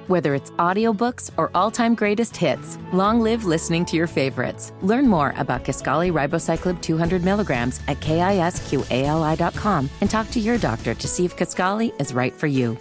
Whether it's audiobooks or all-time greatest hits, long live listening to your favorites. Learn more about Kisqali Ribociclib 200 milligrams at KISQALI.com and talk to your doctor to see if Kisqali is right for you.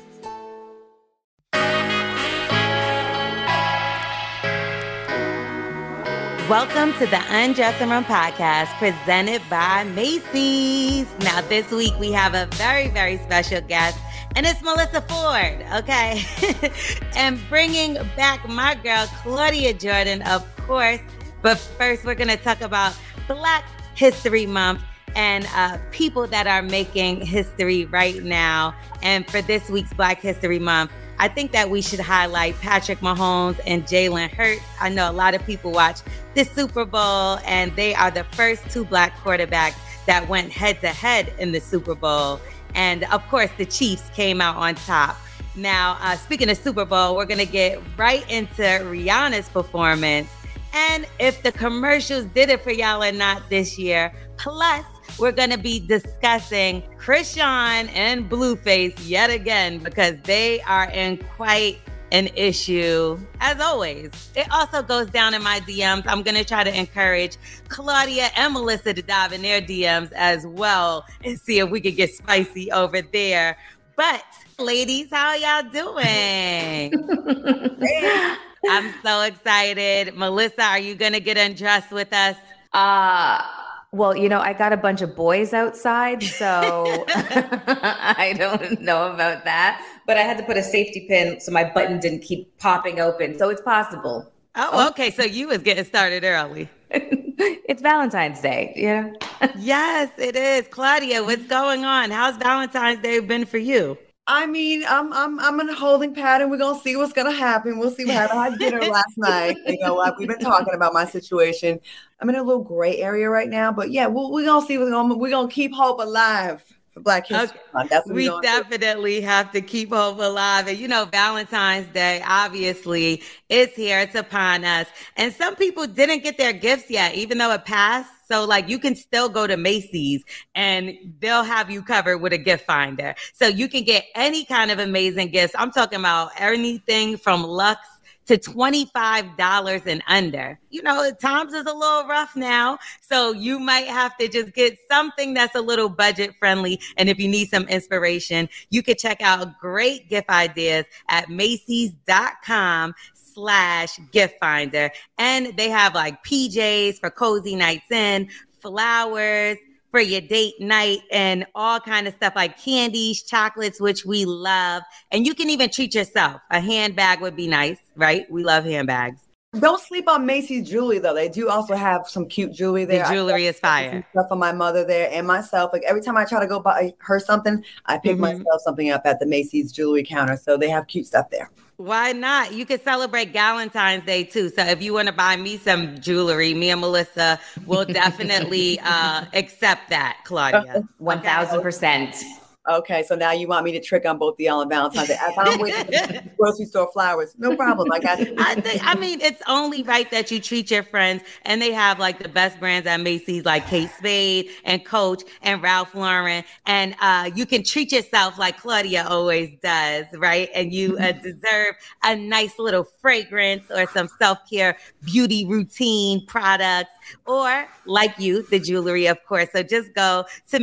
Welcome to the Undressing Room podcast presented by Macy's. Now, this week we have a very, very special guest, and it's Melissa Ford, okay? And bringing back my girl, Claudia Jordan, of course. But first, we're going to talk about Black History Month and people that are making history right now. And for this week's Black History Month, I think that we should highlight Patrick Mahomes and Jalen Hurts. I know a lot of people watch the Super Bowl, and they are the first two Black quarterbacks that went head-to-head in the Super Bowl. And, of course, the Chiefs came out on top. Now, speaking of Super Bowl, we're going to get right into Rihanna's performance and if the commercials did it for y'all or not this year. Plus, we're going to be discussing Chrisean and Blueface yet again because they are in quite an issue, as always. It also goes down in my DMs. I'm going to try to encourage Claudia and Melissa to dive in their DMs as well and see if we could get spicy over there. But, ladies, how y'all doing? I'm so excited. Melissa, are you going to get undressed with us? Well, you know, I got a bunch of boys outside, so I don't know about that. But I had to put a safety pin so my button didn't keep popping open. So it's possible. Oh, okay. So you was getting started early. It's Valentine's Day, yeah. Yes, it is. Claudia, what's going on? How's Valentine's Day been for you? I mean, I'm in a holding pattern. We're gonna see what's gonna happen. We'll see what happened. I had dinner last night. You know, we've been talking about my situation. I'm in a little gray area right now, but yeah, we're gonna see what's going on. We're gonna keep hope alive for Black History Month. That's what we definitely have to keep hope alive. And you know, Valentine's Day obviously is here. It's upon us. And some people didn't get their gifts yet, even though it passed. So like you can still go to Macy's and they'll have you covered with a gift finder. So you can get any kind of amazing gifts. I'm talking about anything from luxe to $25 and under. You know, times is a little rough now. So you might have to just get something that's a little budget friendly. And if you need some inspiration, you can check out great gift ideas at Macy's.com/gift finder. And they have like PJs for cozy nights in, flowers for your date night, and all kind of stuff like candies, chocolates, which we love. And you can even treat yourself. A handbag would be nice, right? We love handbags. Don't sleep on Macy's jewelry, though. They do also have some cute jewelry there. The jewelry is fire. Stuff for my mother there and myself. Like every time I try to go buy her something, I pick myself something up at the Macy's jewelry counter. So they have cute stuff there. Why not? You could celebrate Valentine's Day too. So if you want to buy me some jewelry, me and Melissa will definitely accept that, Claudia. 1,000%. Okay, so now you want me to trick on both of y'all on Valentine's Day. If I'm waiting for the grocery store flowers, no problem. I got it. I mean, it's only right that you treat your friends, and they have like the best brands at Macy's, like Kate Spade and Coach and Ralph Lauren, and you can treat yourself like Claudia always does, right? And you deserve a nice little fragrance or some self-care beauty routine products, or like you, the jewelry, of course. So just go to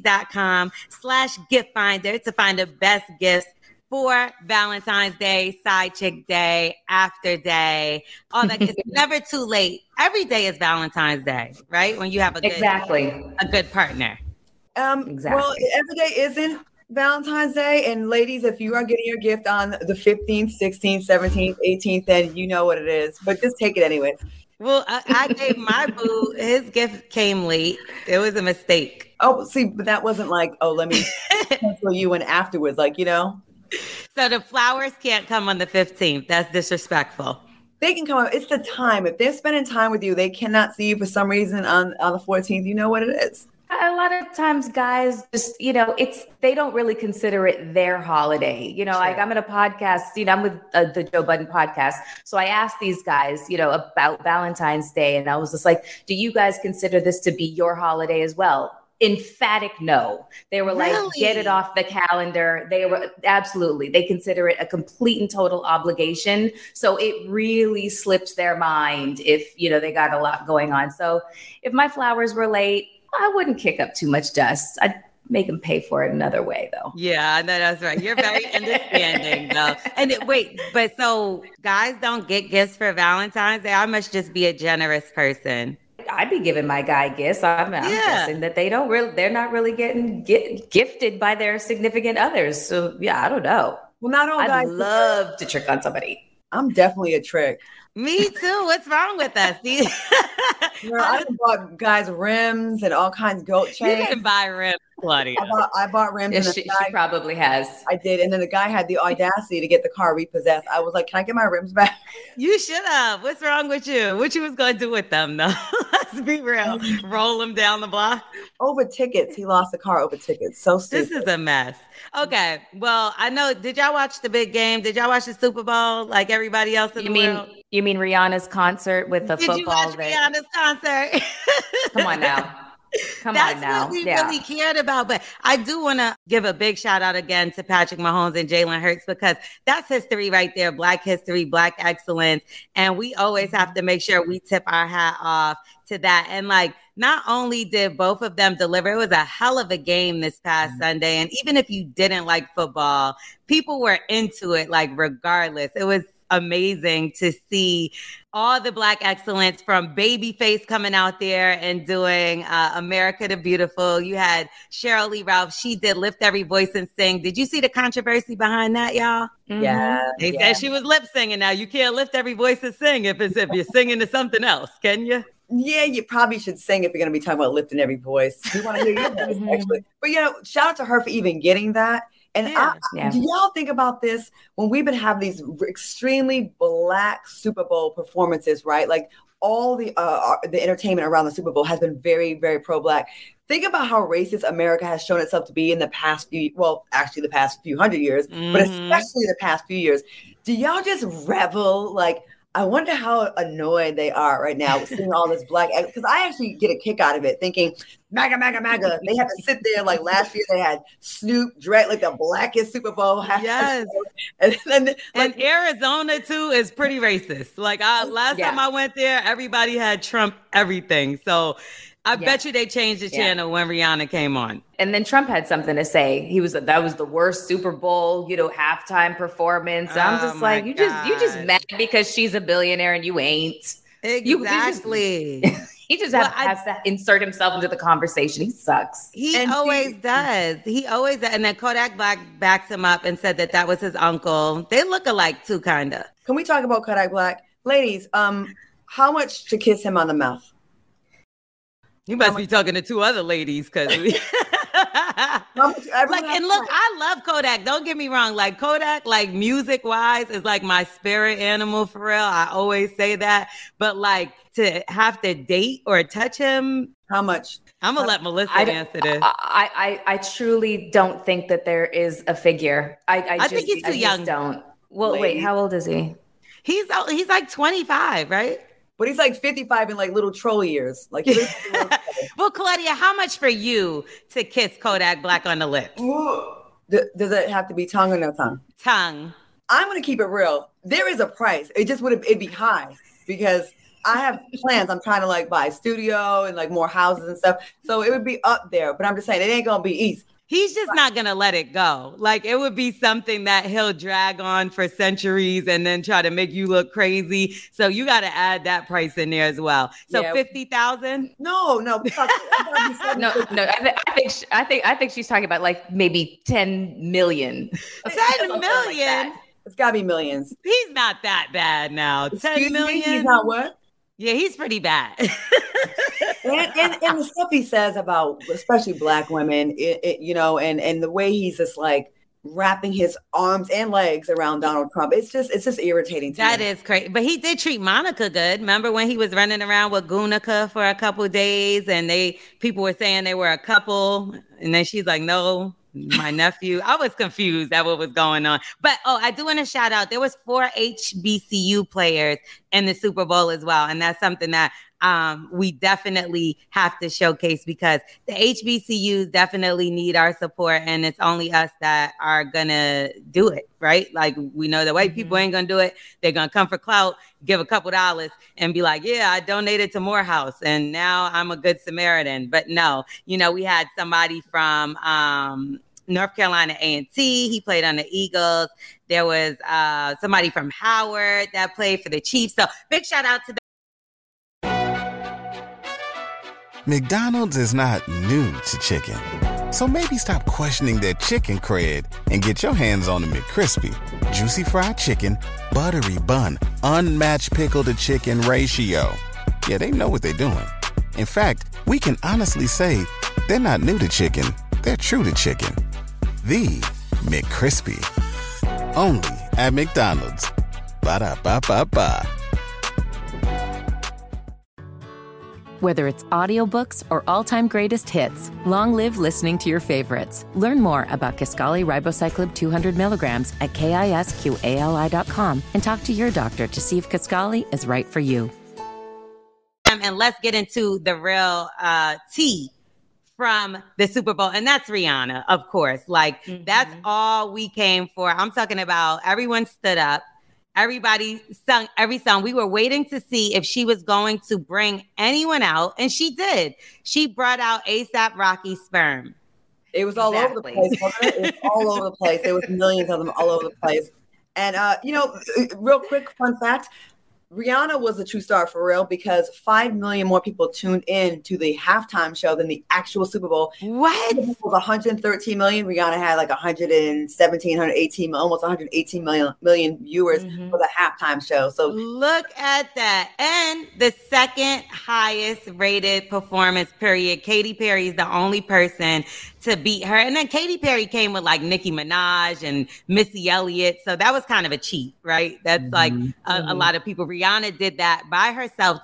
Macy's.com/gift finder to find the best gifts for Valentine's Day, Side Chick Day, After Day, all that. It's never too late. Every day is Valentine's Day, right? When you have a good partner. Exactly. Well, every day isn't Valentine's Day. And ladies, if you are getting your gift on the 15th, 16th, 17th, 18th, then you know what it is. But just take it anyways. Well, I gave my boo, his gift came late. It was a mistake. Oh, see, but that wasn't like, oh, let me cancel you in afterwards, like, you know. So the flowers can't come on the 15th. That's disrespectful. They can come. It's the time. If they're spending time with you, they cannot see you for some reason on the 14th. You know what it is. A lot of times guys just, you know, they don't really consider it their holiday. You know, sure. Like I'm in a podcast, you know, I'm with the Joe Budden podcast. So I asked these guys, you know, about Valentine's Day. And I was just like, do you guys consider this to be your holiday as well? emphatic no. They were like, get it off the calendar. They were absolutely, they consider it a complete and total obligation. So it really slips their mind if, they got a lot going on. So if my flowers were late, I wouldn't kick up too much dust. I'd make them pay for it another way, though. Yeah, no, that's right. You're very understanding, though. And wait, but so guys don't get gifts for Valentine's Day? I must just be a generous person. I'd be giving my guy gifts. I'm guessing that they're not really getting gifted by their significant others. So yeah, I don't know. Well, not all guys. I'd love to trick on somebody. I'm definitely a trick. Me too. What's wrong with us? I bought guys rims and all kinds of goat chains. You didn't buy rims, Claudia. I bought rims. Yeah, she probably has. I did. And then the guy had the audacity to get the car repossessed. I was like, can I get my rims back? You should have. What's wrong with you? What you was going to do with them, though? Let's be real. Roll them down the block? Over tickets. He lost the car over tickets. So stupid. This is a mess. Okay. Well, I know. Did y'all watch the big game? Did y'all watch the Super Bowl like everybody else in the world? You mean Rihanna's concert with the football? Did you watch Rihanna's concert? Come on now. That's what we really cared about. But I do want to give a big shout out again to Patrick Mahomes and Jalen Hurts, because that's history right there. Black history, Black excellence. And we always have to make sure we tip our hat off to that. And not only did both of them deliver, it was a hell of a game this past Sunday. And even if you didn't like football, people were into it, regardless. It was amazing to see all the Black excellence, from Babyface coming out there and doing America the Beautiful. You had Cheryl Lee Ralph. She did Lift Every Voice and Sing. Did you see the controversy behind that, y'all? Yeah. They said she was lip singing. Now you can't lift every voice and sing if you're singing to something else, can you? Yeah, you probably should sing if you're going to be talking about lifting every voice. We want to hear your voice, actually. But, shout out to her for even getting that. And do y'all think about this when we've been having these extremely Black Super Bowl performances, right? All the entertainment around the Super Bowl has been very, very pro-Black. Think about how racist America has shown itself to be in the past few hundred years, but especially the past few years. Do y'all just revel? I wonder how annoyed they are right now seeing all this Black, because I actually get a kick out of it thinking, MAGA, MAGA, MAGA. They have to sit there last year they had Snoop Drake, the blackest Super Bowl. Yes. And Arizona too is pretty racist. Last time I went there, everybody had Trump everything. So I bet you they changed the channel when Rihanna came on. And then Trump had something to say. That was the worst Super Bowl, halftime performance. I'm just you just mad because she's a billionaire and you ain't. Exactly. He just has to insert himself into the conversation. He sucks. He always does. And then Kodak Black backs him up and said that was his uncle. They look alike too, kind of. Can we talk about Kodak Black? Ladies, how much to kiss him on the mouth? You must be talking to two other ladies, because I love Kodak. Don't get me wrong. Kodak, music wise, is my spirit animal for real. I always say that. But to have to date or touch him, how much? I'm gonna let Melissa answer this. I truly don't think that there is a figure. I think he's too young. Don't. Well, wait, how old is he? He's 25, right? But he's 55 in little troll years. Well, Claudia, how much for you to kiss Kodak Black on the lips? Does it have to be tongue or no tongue? Tongue. I'm going to keep it real. There is a price. It'd be high because I have plans. I'm trying to buy a studio and more houses and stuff. So it would be up there. But I'm just saying it ain't going to be easy. He's just not going to let it go. It would be something that he'll drag on for centuries and then try to make you look crazy. So you got to add that price in there as well. So 50,000? No. No. I think she's talking about maybe 10 million. 10 million? It's got to be millions. He's not that bad now. 10 million? He's not what? Yeah, he's pretty bad. and the stuff he says about especially Black women, and the way he's just wrapping his arms and legs around Donald Trump. It's just irritating to me. That is crazy. But he did treat Monica good. Remember when he was running around with Gunica for a couple of days and people were saying they were a couple, and then she's like, no, my nephew. I was confused at what was going on. But I do want to shout out, there was 4 HBCU players in the Super Bowl as well. And that's something that we definitely have to showcase, because the HBCUs definitely need our support, and it's only us that are gonna do it, right? Like, we know the white people ain't gonna do it. They're gonna come for clout, give a couple dollars and be like, yeah, I donated to Morehouse and now I'm a good Samaritan. But no, we had somebody from North Carolina A&T. He played on the Eagles. There was somebody from Howard that played for the Chiefs. So big shout out to them. McDonald's is not new to chicken. So maybe stop questioning their chicken cred and get your hands on the McCrispy. Juicy fried chicken, buttery bun, unmatched pickle to chicken ratio. Yeah, they know what they're doing. In fact, we can honestly say they're not new to chicken. They're true to chicken. The McCrispy. Only at McDonald's. Ba-da-ba-ba-ba. Whether it's audiobooks or all-time greatest hits, long live listening to your favorites. Learn more about Kisqali Ribociclib 200 milligrams at KISQALI.com and talk to your doctor to see if Kisqali is right for you. And let's get into the real tea from the Super Bowl. And that's Rihanna, of course. Like, that's all we came for. I'm talking about everyone stood up. Everybody sung every song. We were waiting to see if she was going to bring anyone out, and she did. She brought out A$AP Rocky's sperm. It was all over the place, wasn't it? It was all over the place. There was millions of them all over the place. And, real quick fun fact, Rihanna was a true star for real, because 5 million more people tuned in to the halftime show than the actual Super Bowl. What? It was 113 million. Rihanna had like 117, 118, almost 118 million viewers for the halftime show. So look at that. And the second highest rated performance, period. Katy Perry is the only person to beat her. And then Katy Perry came with like Nicki Minaj and Missy Elliott. So that was kind of a cheat, right? That's like a lot of people. Rihanna did that by herself,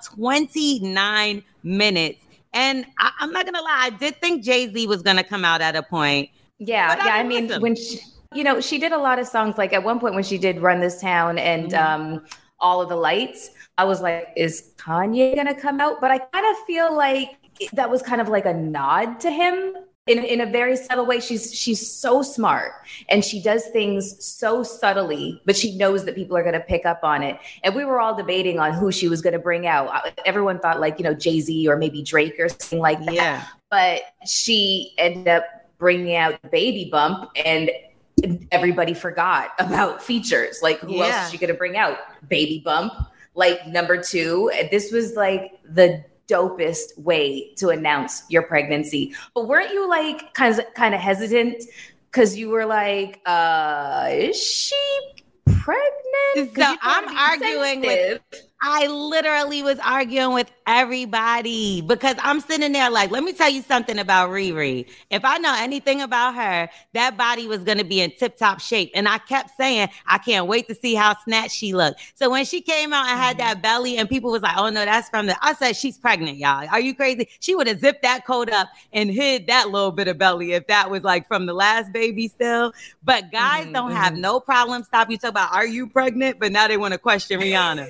29 minutes. And I'm not going to lie, I did think Jay-Z was going to come out at a point. Yeah. I mean, when she, she did a lot of songs, like at one point when she did Run This Town and All of the Lights, I was like, is Kanye going to come out? But I kind of feel like that was kind of like a nod to him. In a very subtle way. She's so smart and she does things so subtly, but she knows that people are going to pick up on it. And we were all debating on who she was going to bring out. Everyone thought like, Jay-Z or maybe Drake or something like that. Yeah. But she ended up bringing out Baby Bump, and everybody forgot about features. Like, who else is she going to bring out? Baby Bump, like number 2. This was like the dopest way to announce your pregnancy. But weren't you like kind of hesitant because you were like, is she pregnant? So I'm arguing with I literally was arguing with everybody because I'm sitting there like, let me tell you something about Riri. If I know anything about her, that body was going to be in tip-top shape. And I kept saying, I can't wait to see how snatched she looked. So when she came out and had that belly and people was like, oh no, that's from I said, she's pregnant, y'all. Are you crazy? She would have zipped that coat up and hid that little bit of belly if that was like from the last baby still. But guys don't have no problem stop you talk about, are you pregnant? But now they want to question Rihanna.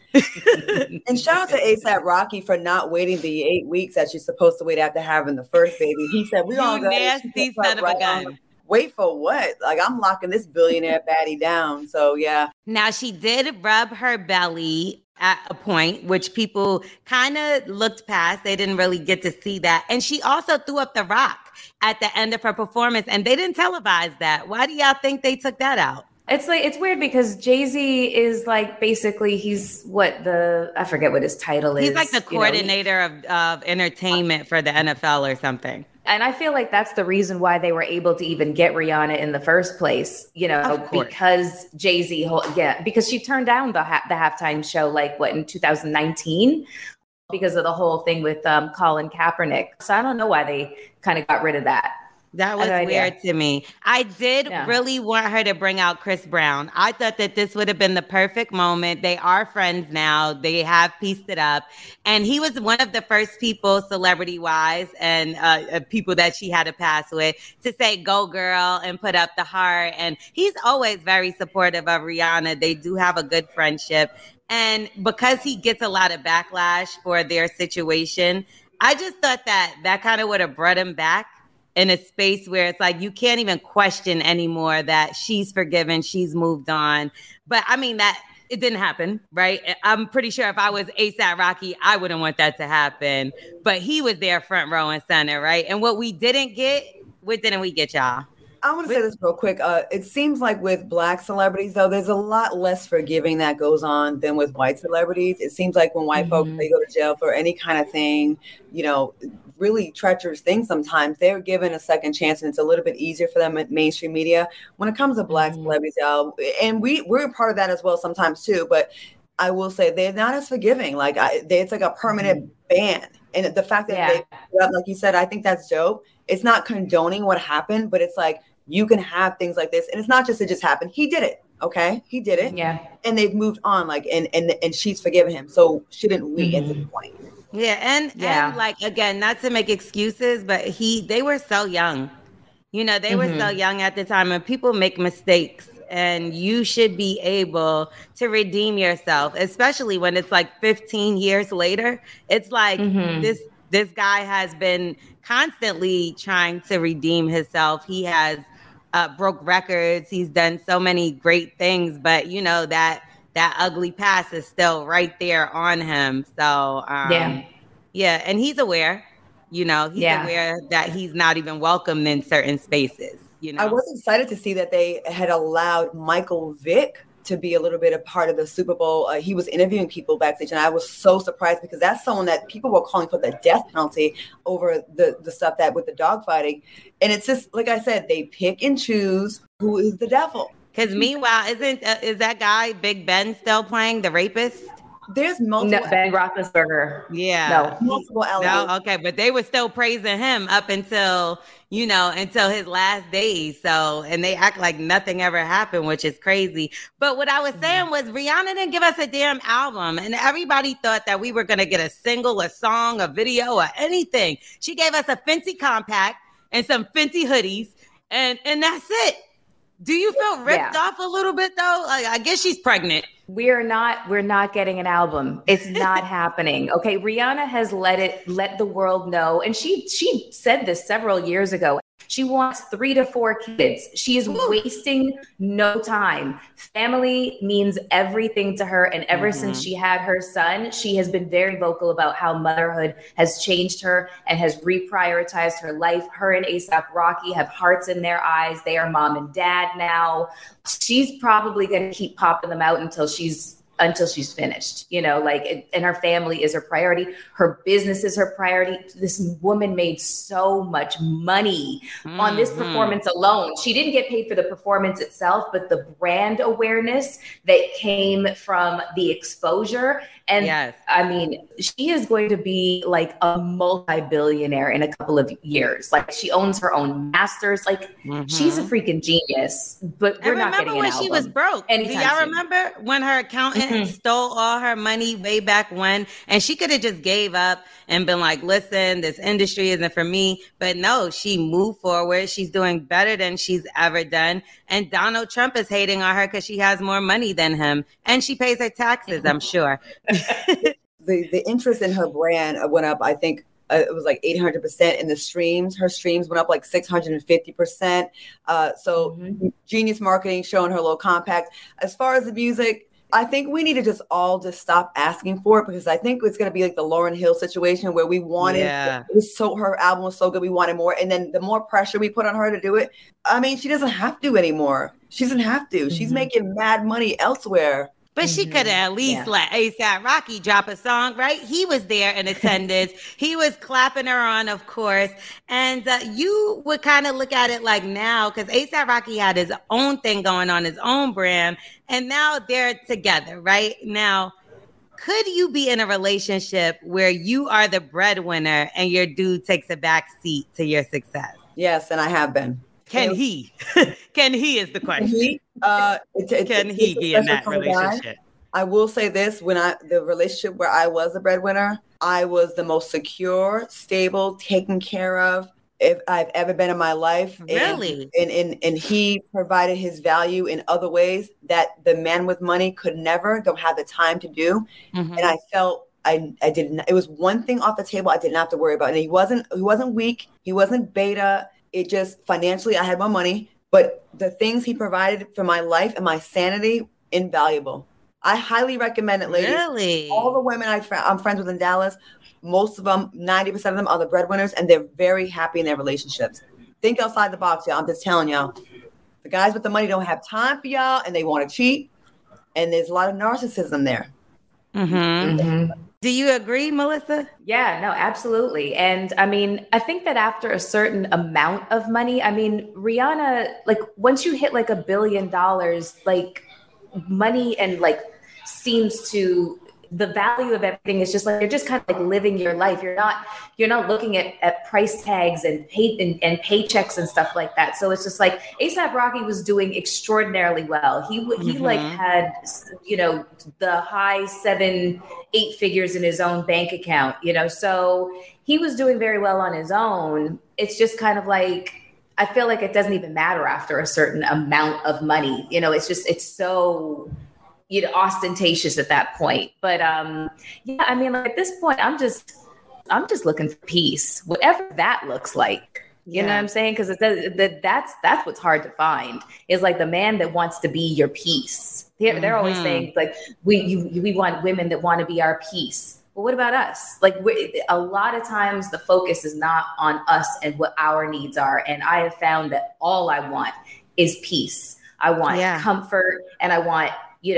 And shout out to A$AP Rocky for not waiting the 8 weeks that she's supposed to wait after having the first baby. He said, "We all nasty son of a gun. Wait for what? Like, I'm locking this billionaire baddie down." So yeah. Now she did rub her belly at a point, which people kind of looked past. They didn't really get to see that. And she also threw up the rock at the end of her performance, and they didn't televise that. Why do y'all think they took that out? It's weird because Jay-Z is like, basically he's I forget what his title is. He's like the coordinator of entertainment for the NFL or something. And I feel like that's the reason why they were able to even get Rihanna in the first place, because Jay-Z, because she turned down the halftime show in 2019 because of the whole thing with Colin Kaepernick. So I don't know why they kind of got rid of that. That was weird to me. I did really want her to bring out Chris Brown. I thought that this would have been the perfect moment. They are friends now. They have pieced it up. And he was one of the first people, celebrity-wise, and people that she had to pass with, to say, go girl, and put up the heart. And he's always very supportive of Rihanna. They do have a good friendship. And because he gets a lot of backlash for their situation, I just thought that kind of would have brought him back in a space where it's like you can't even question anymore that she's forgiven, she's moved on. But I mean, that it didn't happen, right? I'm pretty sure if I was A$AP Rocky, I wouldn't want that to happen. But he was there front row and center, right? And what we didn't get, what didn't we get, y'all? I want to say this real quick. It seems like with Black celebrities, though, there's a lot less forgiving that goes on than with white celebrities. It seems like when white folks, they go to jail for any kind of thing, you know, really treacherous things sometimes, they're given a second chance, and it's a little bit easier for them in mainstream media. When it comes to Black celebrities, and we're a part of that as well sometimes too, but I will say they're not as forgiving. Like it's like a permanent ban. And the fact that they, like you said, I think that's dope. It's not condoning what happened, but it's like, you can have things like this. And it's not just, it just happened. He did it. Okay. He did it. Yeah. And they've moved on, like, and she's forgiven him. So shouldn't we at this point? Yeah. And like, again, not to make excuses, but they were so young, you know, they were so young at the time, and people make mistakes, and you should be able to redeem yourself, especially when it's like 15 years later. It's like this guy has been constantly trying to redeem himself. He has broke records. He's done so many great things, but you know, that ugly past is still right there on him. So yeah. And he's aware, you know, he's aware that he's not even welcomed in certain spaces. You know, I was excited to see that they had allowed Michael Vick to be a little bit a part of the Super Bowl. He was interviewing people backstage, and I was so surprised because that's someone that people were calling for the death penalty over the stuff that with the dogfighting. And it's just, like I said, they pick and choose who is the devil. Because meanwhile, is that guy Big Ben still playing the rapist? There's multiple. No, Ben Roethlisberger. Yeah. No, multiple allegations. No, okay, but they were still praising him up until his last days. So, and they act like nothing ever happened, which is crazy. But what I was saying was Rihanna didn't give us a damn album, and everybody thought that we were going to get a single, a song, a video, or anything. She gave us a Fenty compact and some Fenty hoodies, and that's it. Do you feel ripped off a little bit though? Like, I guess she's pregnant. We're not getting an album. It's not happening. Okay. Rihanna has let the world know. And she said this several years ago. She wants 3 to 4 kids. She is wasting no time. Family means everything to her. And ever since she had her son, she has been very vocal about how motherhood has changed her and has reprioritized her life. Her and A$AP Rocky have hearts in their eyes. They are mom and dad now. She's probably going to keep popping them out until she's finished, you know, like, and her family is her priority. Her business is her priority. This woman made so much money on this performance alone. She didn't get paid for the performance itself, but the brand awareness that came from the exposure. And I mean, she is going to be like a multi-billionaire in a couple of years. Like, she owns her own masters. Like, she's a freaking genius, but we're not getting an album. Remember when she was broke? Do y'all remember when her accountant stole all her money way back when? And she could have just gave up and been like, listen, this industry isn't for me. But no, she moved forward. She's doing better than she's ever done. And Donald Trump is hating on her because she has more money than him. And she pays her taxes, I'm sure. The interest in her brand went up, I think, it was like 800% in the streams. Her streams went up like 650%. So genius marketing, showing her little compact. As far as the music, I think we need to just stop asking for it, because I think it's going to be like the Lauryn Hill situation where we wanted, her album was so good, we wanted more. And then the more pressure we put on her to do it, I mean, she doesn't have to anymore. She doesn't have to. She's making mad money elsewhere. But she could have at least let A$AP Rocky drop a song, right? He was there in attendance. He was clapping her on, of course. And you would kind of look at it like now, because A$AP Rocky had his own thing going on, his own brand, and now they're together, right? Now, could you be in a relationship where you are the breadwinner and your dude takes a back seat to your success? Yes, and I have been. Can he? Can he is the question. Can he be in that relationship? I will say this, the relationship where I was the breadwinner, I was the most secure, stable, taken care of if I've ever been in my life. Really? And he provided his value in other ways that the man with money don't have the time to do. Mm-hmm. And I felt I didn't, it was one thing off the table I didn't have to worry about. And he wasn't weak. He wasn't beta. It just financially, I had more money, but the things he provided for my life and my sanity, invaluable. I highly recommend it, ladies. Really? All the women I'm friends with in Dallas, most of them, 90% of them are the breadwinners, and they're very happy in their relationships. Think outside the box, y'all. I'm just telling y'all. The guys with the money don't have time for y'all, and they want to cheat, and there's a lot of narcissism there. Mm-hmm. Mm-hmm. Do you agree, Melissa? Yeah, no, absolutely. And I mean, I think that after a certain amount of money, I mean, Rihanna, like once you hit like $1 billion, like money and like seems to, the value of everything is just like, you're just kind of like living your life. You're not looking at price tags and paychecks and stuff like that. So it's just like A$AP Rocky was doing extraordinarily well. He like had, the high 7-8 figures in his own bank account, so he was doing very well on his own. It's just kind of like, I feel like it doesn't even matter after a certain amount of money, it's so, ostentatious at that point. But yeah, I mean, like at this point, I'm just looking for peace, whatever that looks like. You know what I'm saying? Because that's what's hard to find, is like the man that wants to be your peace. They're always saying like we want women that want to be our peace. Well, what about us? Like a lot of times the focus is not on us and what our needs are. And I have found that all I want is peace. I want comfort, and I want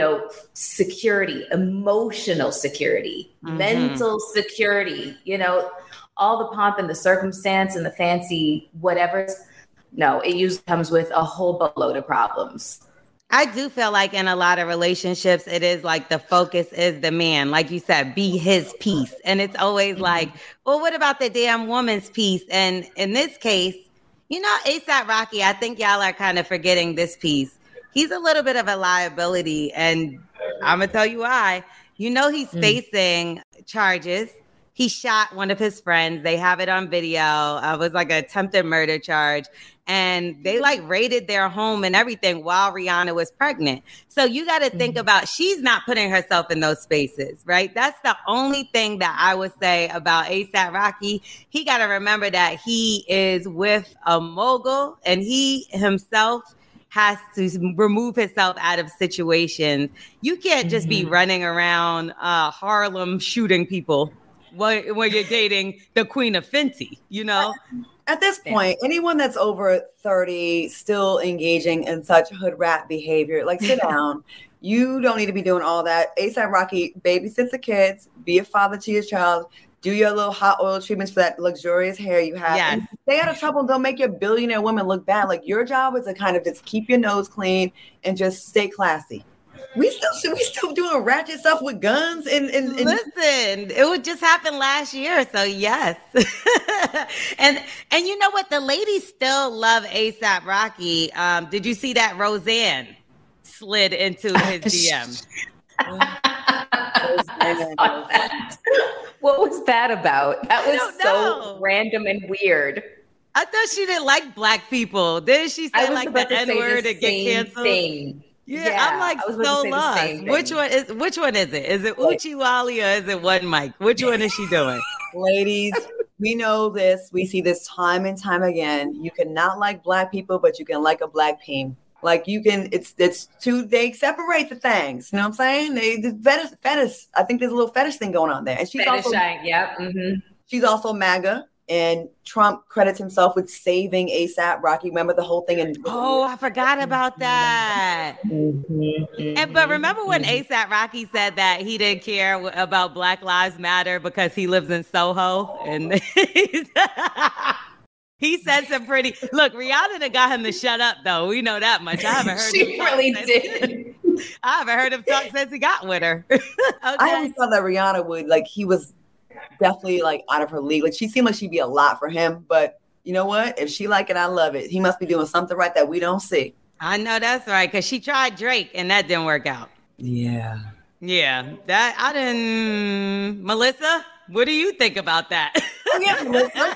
security, emotional security, mental security, all the pomp and the circumstance and the fancy whatever. No, it usually comes with a whole boatload of problems. I do feel like in a lot of relationships, it is like the focus is the man, like you said, be his piece. And it's always like, well, what about the damn woman's piece? And in this case, A$AP Rocky, I think y'all are kind of forgetting this piece. He's a little bit of a liability, and I'm going to tell you why. He's facing charges. He shot one of his friends. They have it on video. It was like an attempted murder charge. And they like raided their home and everything while Rihanna was pregnant. So you got to think about, she's not putting herself in those spaces, right? That's the only thing that I would say about A$AP Rocky. He got to remember that he is with a mogul, and he himself has to remove himself out of situations. You can't just be running around Harlem shooting people when you're dating the Queen of Fenty, At this point, anyone that's over 30 still engaging in such hood rat behavior, like sit down. You don't need to be doing all that. A$AP Rocky, babysit the kids, be a father to your child, do your little hot oil treatments for that luxurious hair you have. Yes. And stay out of trouble. Don't make your billionaire woman look bad. Like, your job is to kind of just keep your nose clean and just stay classy. We still doing ratchet stuff with guns and listen, it would just happen last year, so yes. and you know what, the ladies still love A$AP Rocky. Did you see that Roseanne slid into his DM? What was that about? That was so random and weird. I thought she didn't like black people. Didn't she say like the N-word and get canceled? Thing. Yeah, I'm like so lost. Which one is it? Is it Uchi Wally or is it One Mike? Which one is she doing? Ladies, we know this. We see this time and time again. You cannot like black people, but you can like a black peen. Like you can, it's two, they separate the things. You know what I'm saying? The fetish. I think there's a little fetish thing going on there. And she's she's also MAGA. And Trump credits himself with saving A$AP Rocky. Remember the whole thing? I forgot about that. But remember when A$AP Rocky said that he didn't care about Black Lives Matter because he lives in Soho? And he said some pretty... Look, Rihanna got him to shut up, though. We know that much. I haven't heard she really did. I haven't heard him talk since he got with her. Okay. I always thought that Rihanna would, like, he was... definitely like out of her league. Like she seemed like she'd be a lot for him, but you know what? If she like it, I love it. He must be doing something right that we don't see. I know that's right, because she tried Drake and that didn't work out. Yeah. Yeah, that I didn't. Melissa, what do you think about that? Yeah, Melissa.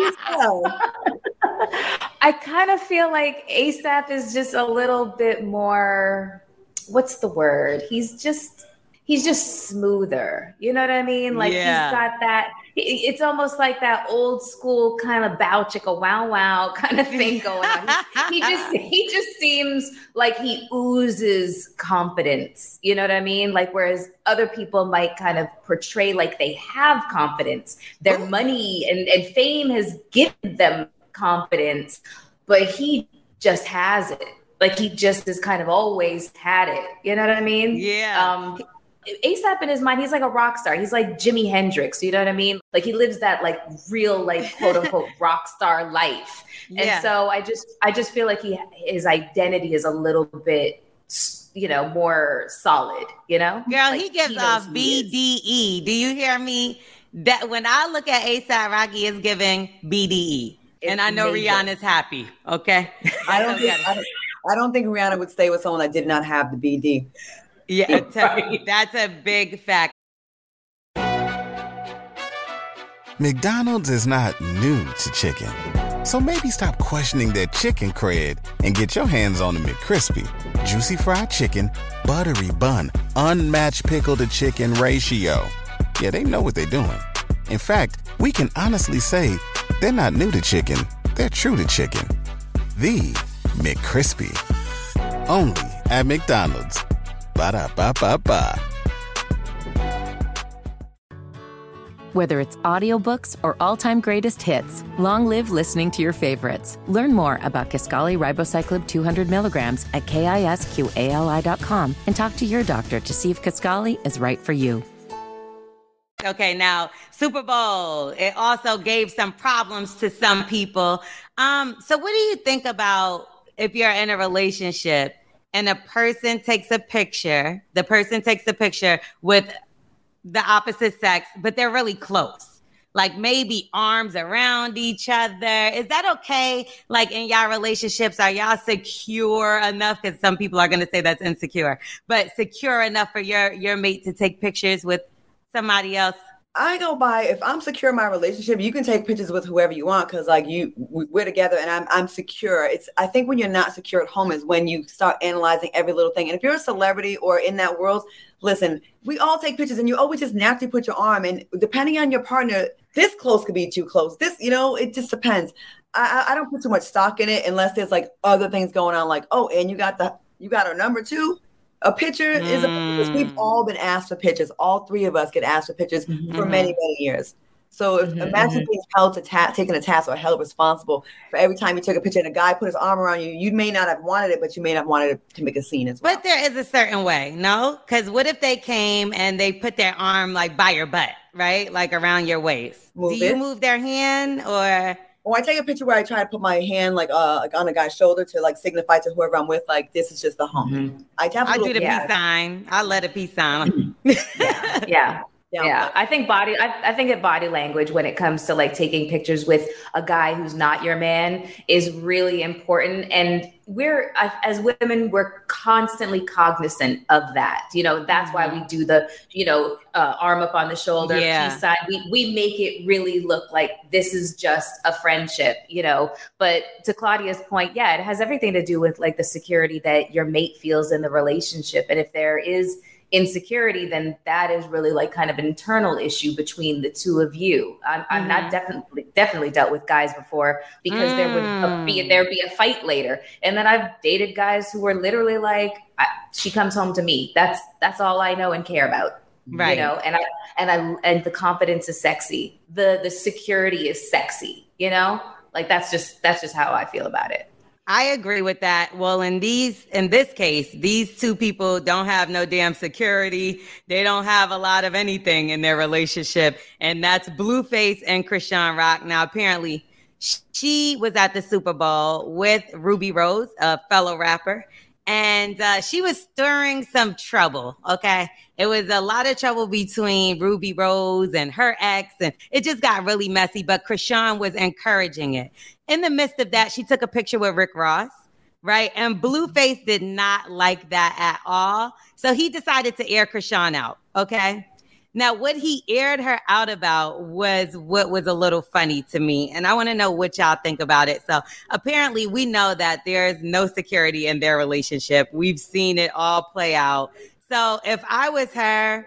I kind of feel like ASAP is just a little bit more, what's the word? He's just smoother. You know what I mean? Like he's got that, it's almost like that old school kind of bow chicka wow wow kind of thing going on. He just seems like he oozes confidence. You know what I mean? Like, whereas other people might kind of portray like they have confidence. Their money and fame has given them confidence, but he just has it. Like he just has kind of always had it. You know what I mean? Yeah. ASAP in his mind, he's like a rock star. He's like Jimi Hendrix. You know what I mean? Like he lives that like real, like quote unquote rock star life. Yeah. And so I just feel like his identity is a little bit, you know, more solid, you know? Girl, like he gives off BDE. Do you hear me? That when I look at ASAP Rocky, is giving BDE. And I know major. Rihanna's happy. Okay. I don't think Rihanna would stay with someone that did not have the BD. Yeah, that's a big fact. McDonald's is not new to chicken. So maybe stop questioning their chicken cred and get your hands on the McCrispy. Juicy fried chicken, buttery bun, unmatched pickle to chicken ratio. Yeah, they know what they're doing. In fact, we can honestly say they're not new to chicken. They're true to chicken. The McCrispy. Only at McDonald's. Ba-da-ba-ba-ba. Whether it's audiobooks or all-time greatest hits, long live listening to your favorites. Learn more about Kisqali Ribociclib 200 milligrams at KISQALI.com and talk to your doctor to see if Kisqali is right for you. Okay, now, Super Bowl, it also gave some problems to some people. So what do you think about if you're in a relationship and the person takes a picture with the opposite sex, but they're really close, like maybe arms around each other? Is that okay? Like in y'all relationships, are y'all secure enough? Because some people are going to say that's insecure, but secure enough for your mate to take pictures with somebody else? I go by, if I'm secure in my relationship, you can take pictures with whoever you want because like we're together and I'm secure. I think when you're not secure at home is when you start analyzing every little thing. And if you're a celebrity or in that world, listen, we all take pictures and you always just naturally put your arm, and depending on your partner, this close could be too close. This, you know, it just depends. I don't put too much stock in it unless there's like other things going on, like, oh, and you got our number too. A picture is a picture. We've all been asked for pictures. All three of us get asked for pictures for many, many years. So imagine being held to taking a task or held responsible for every time you took a picture and a guy put his arm around you. You may not have wanted it, but you may not have wanted it to make a scene as well. But there is a certain way, no? Because what if they came and they put their arm like by your butt, right? Like around your waist. Do you move their hand or... Or I take a picture where I try to put my hand like on a guy's shoulder to like signify to whoever I'm with, like this is just the home. Mm-hmm. I do the peace sign. I let a peace sign. Yeah. I think body language when it comes to like taking pictures with a guy who's not your man is really important. And we're, as women, we're constantly cognizant of that. You know, that's why we do the, arm up on the shoulder, peace sign. We make it really look like this is just a friendship, but to Claudia's point, it has everything to do with like the security that your mate feels in the relationship. And if there is insecurity, then that is really like kind of an internal issue between the two of you. I'm not definitely dealt with guys before because there would be a fight later. And then I've dated guys who were literally like, she comes home to me. That's all I know and care about. Right. And the confidence is sexy. The security is sexy, like that's just how I feel about it. I agree with that. Well, in this case, these two people don't have no damn security. They don't have a lot of anything in their relationship. And that's Blueface and Chrisean Rock. Now, apparently, she was at the Super Bowl with Ruby Rose, a fellow rapper. And she was stirring some trouble, okay? It was a lot of trouble between Ruby Rose and her ex, and it just got really messy, but Chrisean was encouraging it. In the midst of that, she took a picture with Rick Ross, right? And Blueface did not like that at all. So he decided to air Chrisean out, okay? Now, what he aired her out about was what was a little funny to me. And I want to know what y'all think about it. So apparently we know that there's no security in their relationship. We've seen it all play out. So if I was her,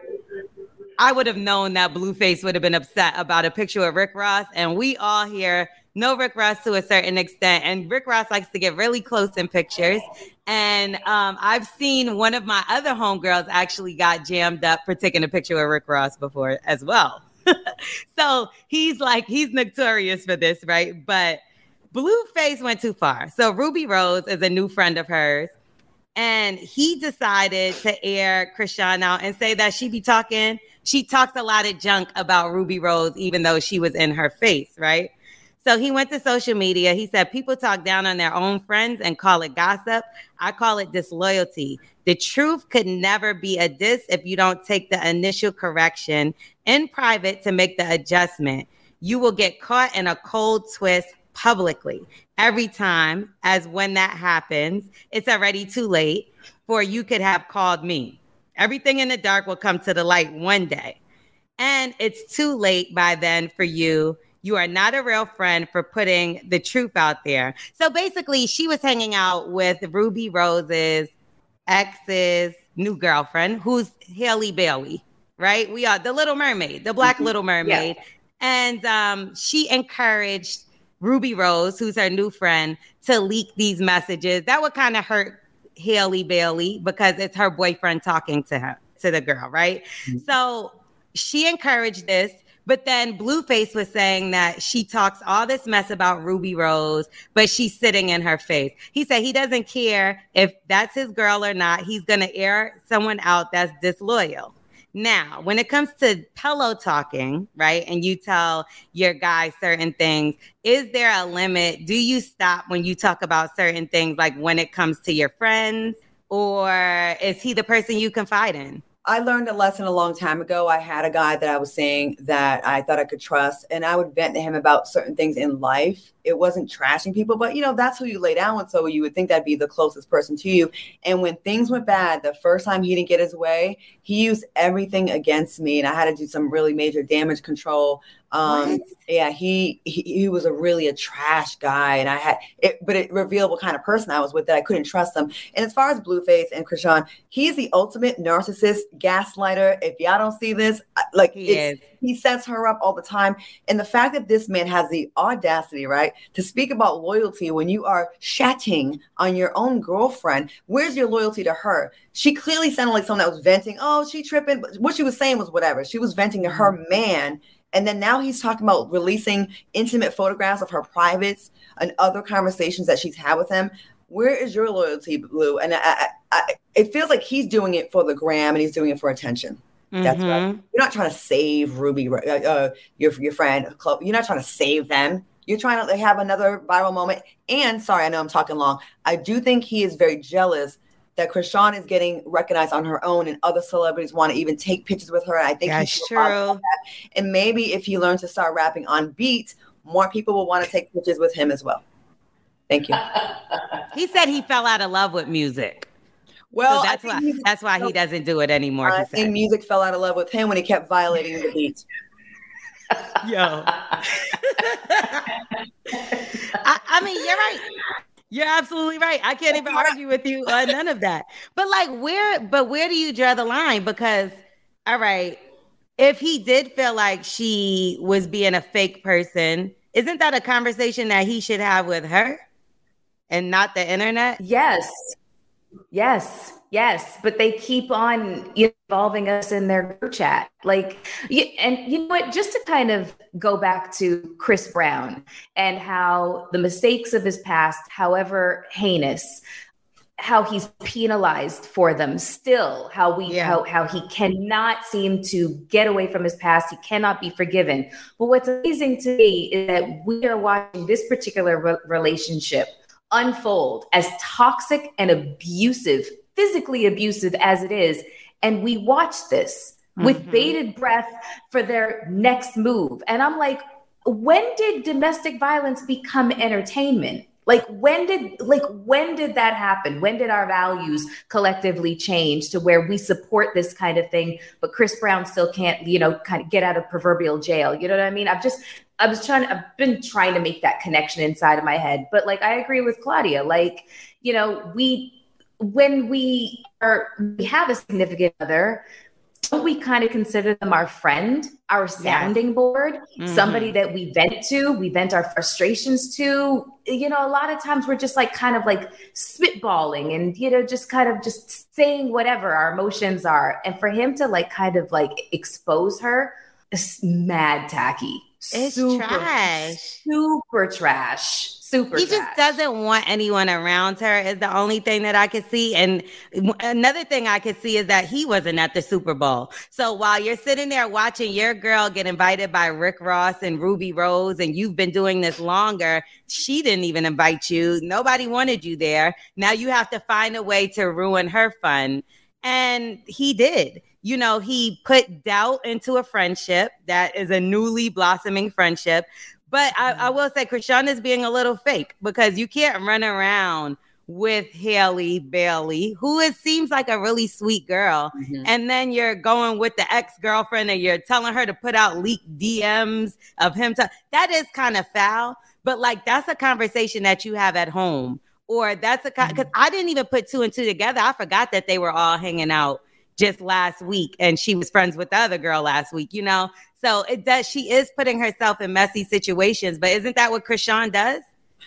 I would have known that Blueface would have been upset about a picture of Rick Ross. And we all here know Rick Ross to a certain extent. And Rick Ross likes to get really close in pictures. And I've seen one of my other homegirls actually got jammed up for taking a picture with Rick Ross before as well. So he's notorious for this, right? But Blueface went too far. So Ruby Rose is a new friend of hers. And he decided to air Chrisean out and say that she talks a lot of junk about Ruby Rose, even though she was in her face, right? So he went to social media. He said, people talk down on their own friends and call it gossip. I call it disloyalty. The truth could never be a diss if you don't take the initial correction in private to make the adjustment. You will get caught in a cold twist publicly every time, as when that happens, it's already too late, for you could have called me. Everything in the dark will come to the light one day. And it's too late by then for you. You are not a real friend for putting the truth out there. So basically, she was hanging out with Ruby Rose's ex's new girlfriend, who's Halle Bailey, right? We are the Little Mermaid, the Black Little Mermaid. Yeah. And she encouraged Ruby Rose, who's her new friend, to leak these messages. That would kind of hurt Halle Bailey because it's her boyfriend talking to her, to the girl, right? Mm-hmm. So she encouraged this. But then Blueface was saying that she talks all this mess about Ruby Rose, but she's sitting in her face. He said he doesn't care if that's his girl or not. He's going to air someone out that's disloyal. Now, when it comes to pillow talking, right, and you tell your guy certain things, is there a limit? Do you stop when you talk about certain things, like when it comes to your friends, or is he the person you confide in? I learned a lesson a long time ago. I had a guy that I was saying that I thought I could trust, and I would vent to him about certain things in life. It wasn't trashing people, but, that's who you lay down with. So you would think that'd be the closest person to you. And when things went bad, the first time he didn't get his way, he used everything against me. And I had to do some really major damage control. Yeah, he was really a trash guy. And but it revealed what kind of person I was with, that I couldn't trust him. And as far as Blueface and Chrisean, he's the ultimate narcissist, gaslighter. If y'all don't see this, he sets her up all the time. And the fact that this man has the audacity, right, to speak about loyalty when you are shatting on your own girlfriend, where's your loyalty to her? She clearly sounded like someone that was venting. Oh, she tripping. But what she was saying was whatever. She was venting to her man. And then now he's talking about releasing intimate photographs of her privates and other conversations that she's had with him. Where is your loyalty, Blue? And it feels like he's doing it for the gram and he's doing it for attention. That's right. You're not trying to save Ruby, your friend. You're not trying to save them. You're trying to have another viral moment. And sorry, I know I'm talking long. I do think he is very jealous that Chrisean is getting recognized on her own, and other celebrities want to even take pictures with her. I think that's true. And maybe if he learns to start rapping on beat, more people will want to take pictures with him as well. Thank you. He said he fell out of love with music. Well, so that's why he doesn't do it anymore. I think music fell out of love with him when he kept violating the beat. Yo. I mean, you're right. You're absolutely right. I can't even argue with you on none of that. But where do you draw the line? Because, all right, if he did feel like she was being a fake person, isn't that a conversation that he should have with her and not the internet? Yes. But they keep on involving us in their group chat. And you know what, just to kind of go back to Chris Brown and how the mistakes of his past, however heinous, how he's penalized for them still, how he cannot seem to get away from his past. He cannot be forgiven. But what's amazing to me is that we are watching this particular relationship unfold as toxic and abusive, physically abusive as it is. And we watch this with bated breath for their next move. And I'm like, when did domestic violence become entertainment? When did that happen? When did our values collectively change to where we support this kind of thing, but Chris Brown still can't, kind of get out of proverbial jail? You know what I mean? I've been trying to make that connection inside of my head. But I agree with Claudia. When we have a significant other, don't we kind of consider them our friend, our sounding board, somebody that we vent our frustrations to? A lot of times we're just spitballing and, just saying whatever our emotions are. And for him to expose her is mad tacky. It's trash. Super trash. He just doesn't want anyone around her is the only thing that I could see. And another thing I could see is that he wasn't at the Super Bowl. So while you're sitting there watching your girl get invited by Rick Ross and Ruby Rose, and you've been doing this longer, she didn't even invite you. Nobody wanted you there. Now you have to find a way to ruin her fun. And he did. He put doubt into a friendship that is a newly blossoming friendship. But I will say Chrisean is being a little fake, because you can't run around with Hailey Bailey, who seems like a really sweet girl. And then you're going with the ex-girlfriend and you're telling her to put out leaked DMs of him. That is kind of foul. But that's a conversation that you have at home. Or that's because I didn't even put two and two together. I forgot that they were all hanging out just last week, and she was friends with the other girl last week, So she is putting herself in messy situations, but isn't that what Chrisean does?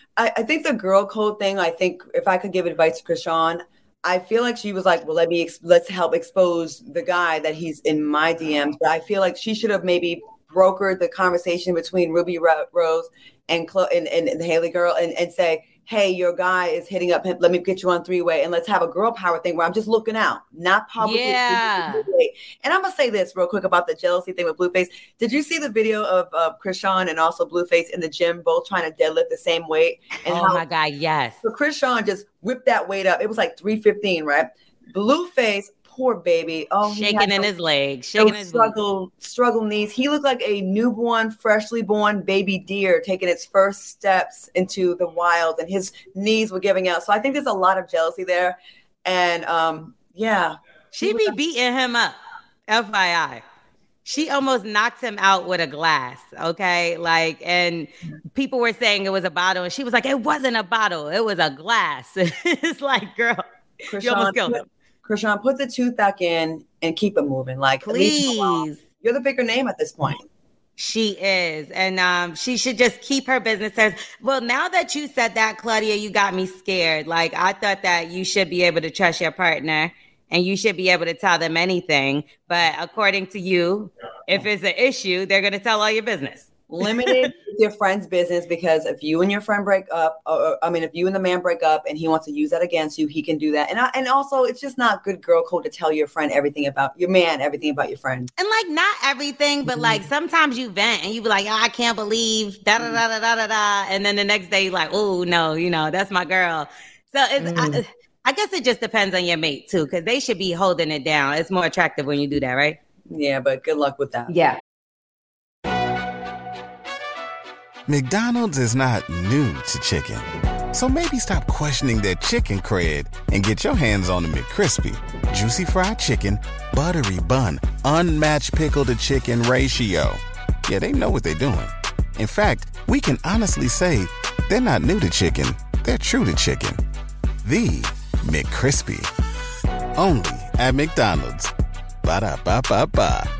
I think the girl code thing, I think if I could give advice to Chrisean, I feel like she was like, well, let's help expose the guy that he's in my DMs. But I feel like she should have maybe brokered the conversation between Ruby Rose and the Hailey girl and say, hey, your guy is hitting up him. Let me get you on three-way and let's have a girl power thing where I'm just looking out, not publicly. Yeah. And I'm going to say this real quick about the jealousy thing with Blueface. Did you see the video of Chrisean and also Blueface in the gym, both trying to deadlift the same weight? And my God, yes. So Chrisean just whipped that weight up. It was like 315, right? Blueface, poor baby. Oh, shaking in his legs, shaking his struggle knees. He looked like a newborn, freshly born baby deer taking its first steps into the wild, and his knees were giving out. So I think there's a lot of jealousy there. And she be beating him up. FYI, she almost knocked him out with a glass. Okay, and people were saying it was a bottle, and she was like, "It wasn't a bottle, it was a glass." It's like, girl, you almost killed him. Chrisean, put the tooth back in and keep it moving. Please. You're the bigger name at this point. She is. And she should just keep her business. Well, now that you said that, Claudia, you got me scared. I thought that you should be able to trust your partner and you should be able to tell them anything. But according to you, if it's an issue, they're going to tell all your business. Limited your friend's business, because if you and your friend break up, if you and the man break up and he wants to use that against you, he can do that. And also, it's just not good girl code to tell your friend everything about your friend. And not everything, but sometimes you vent and you be like, I can't believe da da da da da da, and then the next day you're like, oh no, that's my girl. So it's I guess it just depends on your mate too, because they should be holding it down. It's more attractive when you do that, right? Yeah, but good luck with that. Yeah. McDonald's is not new to chicken. So maybe stop questioning their chicken cred and get your hands on the McCrispy. Juicy fried chicken, buttery bun, unmatched pickle to chicken ratio. Yeah, they know what they're doing. In fact, we can honestly say they're not new to chicken, they're true to chicken. The McCrispy. Only at McDonald's. Ba-da-ba-ba-ba.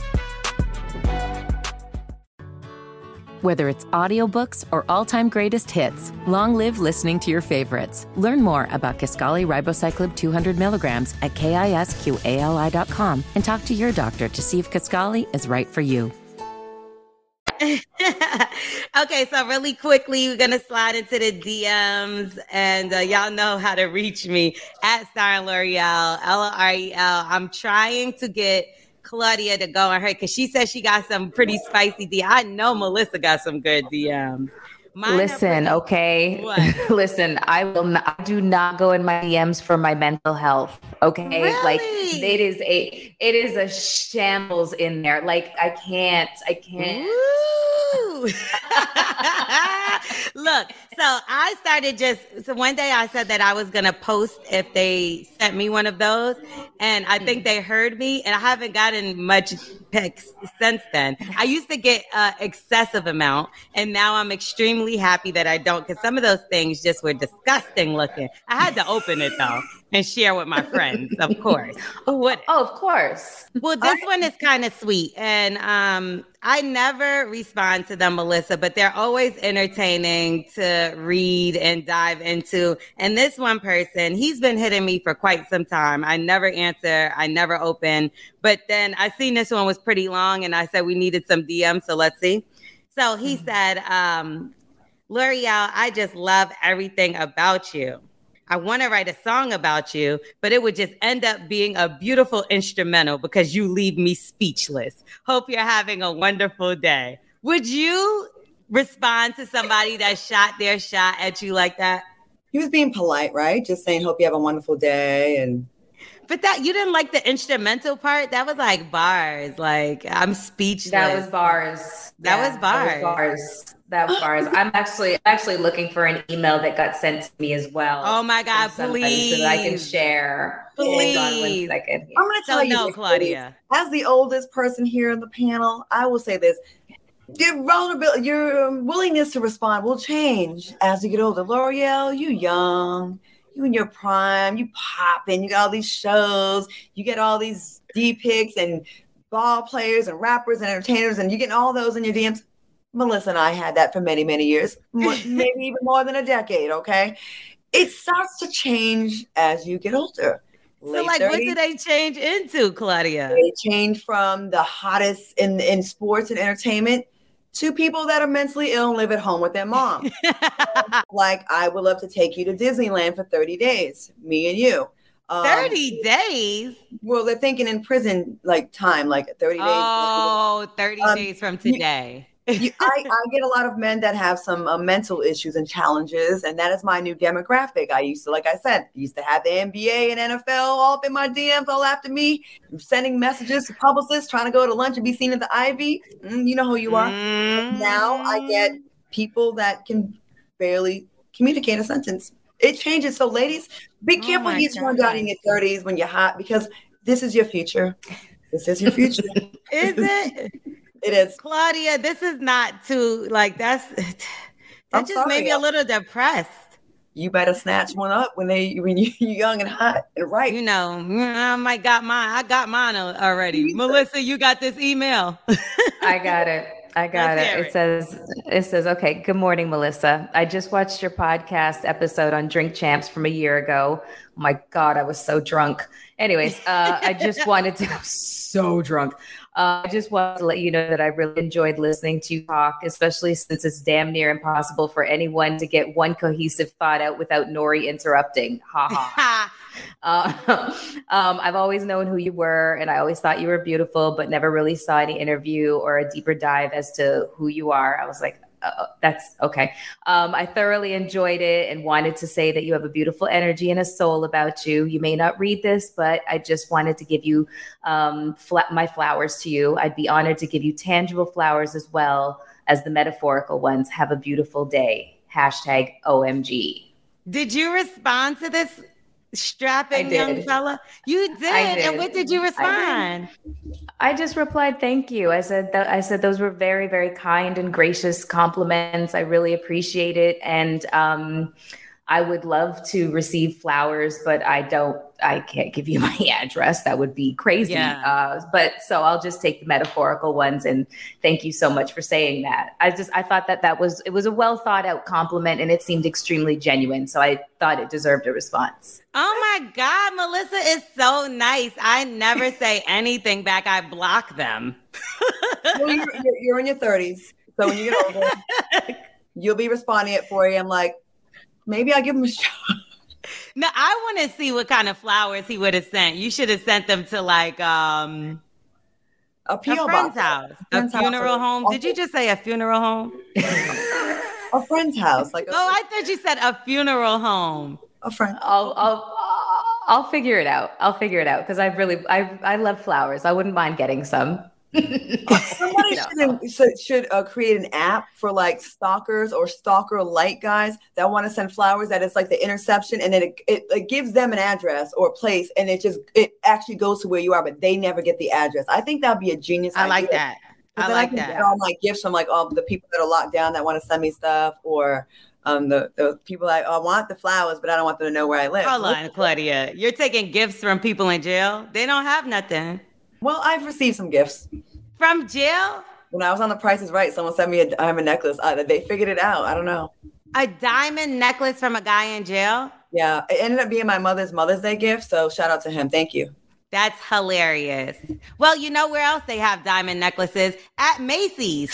Whether it's audiobooks or all-time greatest hits, long live listening to your favorites. Learn more about Kisqali Ribociclib 200 milligrams at KISQALI.com and talk to your doctor to see if Kisqali is right for you. Okay, so really quickly, we're going to slide into the DMs, and y'all know how to reach me at Starring L'Oreal, L'Orel. I'm trying to get Claudia to go on her because she says she got some pretty spicy DMs. I know Melissa got some good DMs. Listen, okay. Listen, I do not go in my DMs for my mental health. Okay. Really? Like it is a shambles in there. Like I can't. Ooh. Look, so one day I said that I was going to post if they sent me one of those. And I think they heard me, and I haven't gotten much pics since then. I used to get excessive amount, and now I'm extremely happy that I don't, because some of those things just were disgusting looking. I had to open it though and share with my friends, of course. Of course. Well, this one is kind of sweet, and I never respond to them, Melissa, but they're always entertaining to read and dive into. And this one person, he's been hitting me for quite some time. I never answer. I never open. But then I seen this one was pretty long, and I said we needed some DMs, so let's see. So he said, L'Oreal, I just love everything about you. I want to write a song about you, but it would just end up being a beautiful instrumental because you leave me speechless. Hope you're having a wonderful day. Would you respond to somebody that shot their shot at you like that? He was being polite, right? Just saying, hope you have a wonderful day. But that you didn't like the instrumental part? That was like bars. Like, I'm speechless. That was bars. That was bars. I'm actually looking for an email that got sent to me as well. Oh my God, please. So that I can share. Please. Hold on 1 second. I'm going to tell you, this, Claudia. As the oldest person here on the panel, I will say this. Your vulnerability, your willingness to respond will change as you get older. L'Oreal, you young. You in your prime, you popping, you got all these shows, you get all these D-pics and ball players and rappers and entertainers, and you getting all those in your DMs. Melissa and I had that for many, many years, maybe even more than a decade, okay? It starts to change as you get older. So like 30s, what do they change into, Claudia? They change from the hottest in sports and entertainment to people that are mentally ill and live at home with their mom. Like, I would love to take you to Disneyland for 30 days, me and you. 30 days? Well, they're thinking in prison, like time, like 30 days. Oh, 30 days from today. I get a lot of men that have some mental issues and challenges, and that is my new demographic. I used to have the NBA and NFL all up in my DMs, all after me, sending messages to publicists, trying to go to lunch and be seen at the Ivy. You know who you are. Now I get people that can barely communicate a sentence. It changes. So ladies, be careful you run down in your 30s when you're hot, because this is your future. This is your future. Is it? It is. Claudia, this is not too, like, that just made me a little depressed. You better snatch one up when you're young and hot and right. You know, I got mine already. Melissa, you got this email. I got it. It says, okay, good morning, Melissa. I just watched your podcast episode on Drink Champs from a year ago. Oh my God, I was so drunk. Anyways, I just wanted to, I'm so drunk. I just wanted to let you know that I really enjoyed listening to you talk, especially since it's damn near impossible for anyone to get one cohesive thought out without Nori interrupting. Ha ha. I've always known who you were, and I always thought you were beautiful, but never really saw any interview or a deeper dive as to who you are. I was like, that's okay. I thoroughly enjoyed it and wanted to say that you have a beautiful energy and a soul about you. You may not read this, but I just wanted to give you my flowers to you. I'd be honored to give you tangible flowers as well as the metaphorical ones. Have a beautiful day. #OMG. Did you respond to this strapping young fella? You did. And what did you respond? I just replied, thank you. I said those were very, very kind and gracious compliments. I really appreciate it. And I would love to receive flowers, but I can't give you my address. That would be crazy. Yeah. But so I'll just take the metaphorical ones, and thank you so much for saying that. I thought it was a well thought out compliment, and it seemed extremely genuine. So I thought it deserved a response. Oh my God, Melissa is so nice. I never say anything back. I block them. Well, you're in your 30s. So when you get older, you'll be responding at 4 a.m. like, maybe I'll give him a shot. No, I want to see what kind of flowers he would have sent. You should have sent them to like a friend's house, a funeral home. Did you just say a funeral home? A friend's house. Like I thought you said a funeral home. A friend. I'll figure it out. I'll figure it out because I love flowers. I wouldn't mind getting some. Somebody should create an app for like stalkers or stalker light guys that want to send flowers. That it's like the interception, and then it gives them an address or a place, and it actually goes to where you are, but they never get the address. I think that'd be a genius idea. Like that. I like that. Get all my gifts from like all the people that are locked down that want to send me stuff, or the people I want the flowers, but I don't want them to know where I live. Hold on, Claudia. You're taking gifts from people in jail? They don't have nothing. Well, I've received some gifts. From jail? When I was on The Price is Right, someone sent me a diamond necklace. They figured it out. I don't know. A diamond necklace from a guy in jail? Yeah. It ended up being my Mother's Day gift. So shout out to him. Thank you. That's hilarious. Well, you know where else they have diamond necklaces? At Macy's.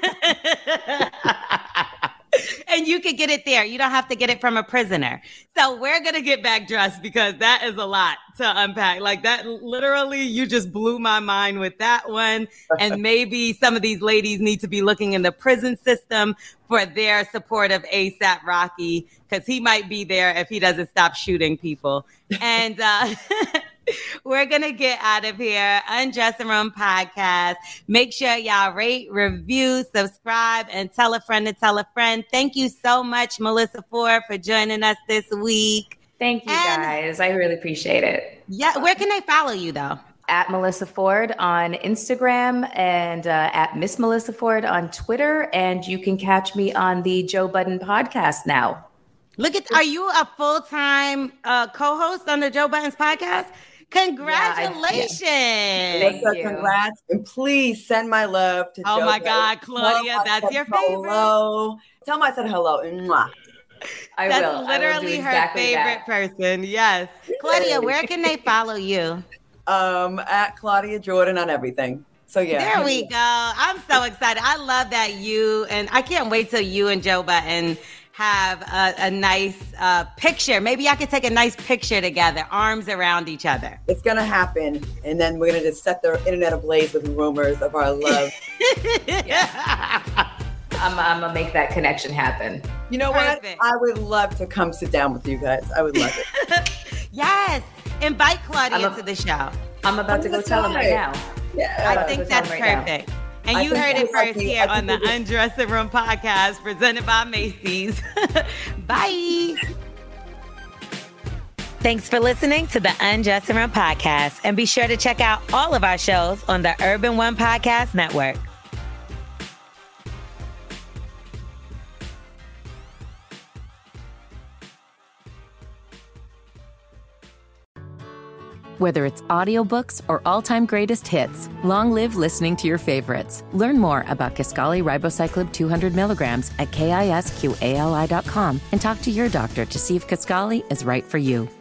And you can get it there. You don't have to get it from a prisoner. So we're going to get back dressed because that is a lot to unpack. Like that, literally, you just blew my mind with that one. And maybe some of these ladies need to be looking in the prison system for their support of A$AP Rocky, because he might be there if he doesn't stop shooting people. And we're going to get out of here. Undressing Room Podcast. Make sure y'all rate, review, subscribe, and tell a friend to tell a friend. Thank you so much, Melissa Ford, for joining us this week. Thank you, guys. I really appreciate it. Yeah. Where can they follow you, though? At Melissa Ford on Instagram and at Miss Melissa Ford on Twitter. And you can catch me on the Joe Budden podcast now. Are you a full-time co-host on the Joe Budden's podcast? Congratulations. Thank you. Congrats. And please send my love to Joe. Oh my God, Claudia, that's your favorite. Hello. Tell me I said hello. Mwah. That's literally her favorite person. Yes. Claudia, where can they follow you? At Claudia Jordan on everything. So yeah. There we go. I'm so excited. I love that and I can't wait till you and Joe Budden have a nice picture. Maybe I could take a nice picture together, arms around each other. It's going to happen. And then we're going to just set the internet ablaze with rumors of our love. I'm going to make that connection happen. You know what? I would love to come sit down with you guys. I would love it. Yes. Invite Claudia to the show. I'm about to go tell him right now. Yeah. I think that's perfect. Now. And you heard it first here on the Undressing Room Podcast, presented by Macy's. Bye. Thanks for listening to the Undressing Room Podcast. And be sure to check out all of our shows on the Urban One Podcast Network. Whether it's audiobooks or all-time greatest hits, long live listening to your favorites. Learn more about Kisqali Ribociclib 200 milligrams at KISQALI.com and talk to your doctor to see if Kisqali is right for you.